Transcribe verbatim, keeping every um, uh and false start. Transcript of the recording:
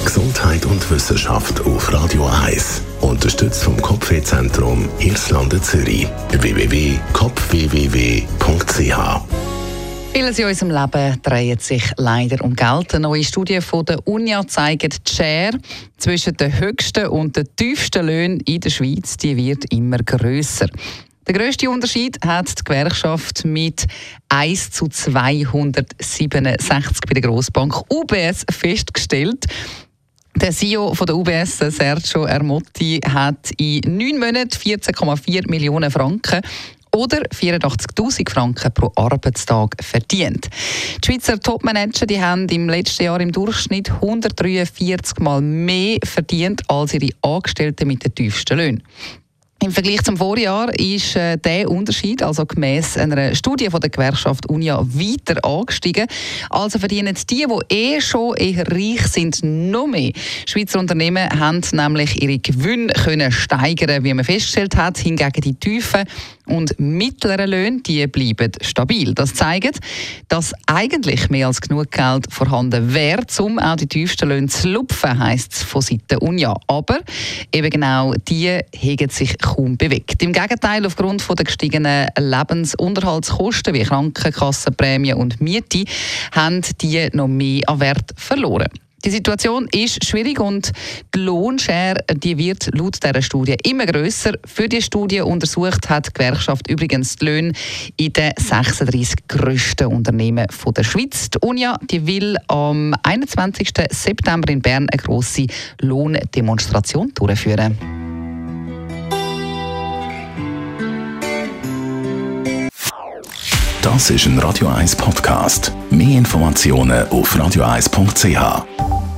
Gesundheit und Wissenschaft auf Radio eins. Unterstützt vom Kopfwehzentrum Irlande Zürich. w w w punkt kopf w w w punkt c h. Vieles in unserem Leben dreht sich leider um Geld. Eine neue Studie von der UNIA zeigt, die Schere zwischen den höchsten und den tiefsten Löhnen in der Schweiz die wird immer grösser. Der grösste Unterschied hat die Gewerkschaft mit eins zu zweihundertsiebenundsechzig bei der Grossbank U B S festgestellt. Der C E O von der U B S, Sergio Ermotti, hat in neun Monaten vierzehn Komma vier Millionen Franken oder vierundachtzigtausend Franken pro Arbeitstag verdient. Die Schweizer Topmanager die haben im letzten Jahr im Durchschnitt hundertdreiundvierzig Mal mehr verdient als ihre Angestellten mit den tiefsten Löhnen. Im Vergleich zum Vorjahr ist äh, der Unterschied, also gemäss einer Studie von der Gewerkschaft UNIA, weiter angestiegen. Also verdienen die, die eh schon eher reich sind, noch mehr. Schweizer Unternehmen haben nämlich ihre Gewinne können steigern, wie man festgestellt hat. Hingegen die tiefen und mittleren Löhne die bleiben stabil. Das zeigt, dass eigentlich mehr als genug Geld vorhanden wäre, um auch die tiefsten Löhne zu lupfen, heisst es von Seiten UNIA. Aber eben genau die hegen sich kaum bewegt. Im Gegenteil, aufgrund der gestiegenen Lebensunterhaltskosten wie Krankenkassenprämien und Miete haben die noch mehr an Wert verloren. Die Situation ist schwierig und die Lohnschere die wird laut dieser Studie immer grösser. Für die Studie untersucht hat die Gewerkschaft übrigens die Löhne in den sechsunddreissig grössten Unternehmen der Schweiz. Die UNIA die will am einundzwanzigsten September in Bern eine grosse Lohndemonstration durchführen. Das ist ein Radio eins Podcast. Mehr Informationen auf radio eins punkt c h.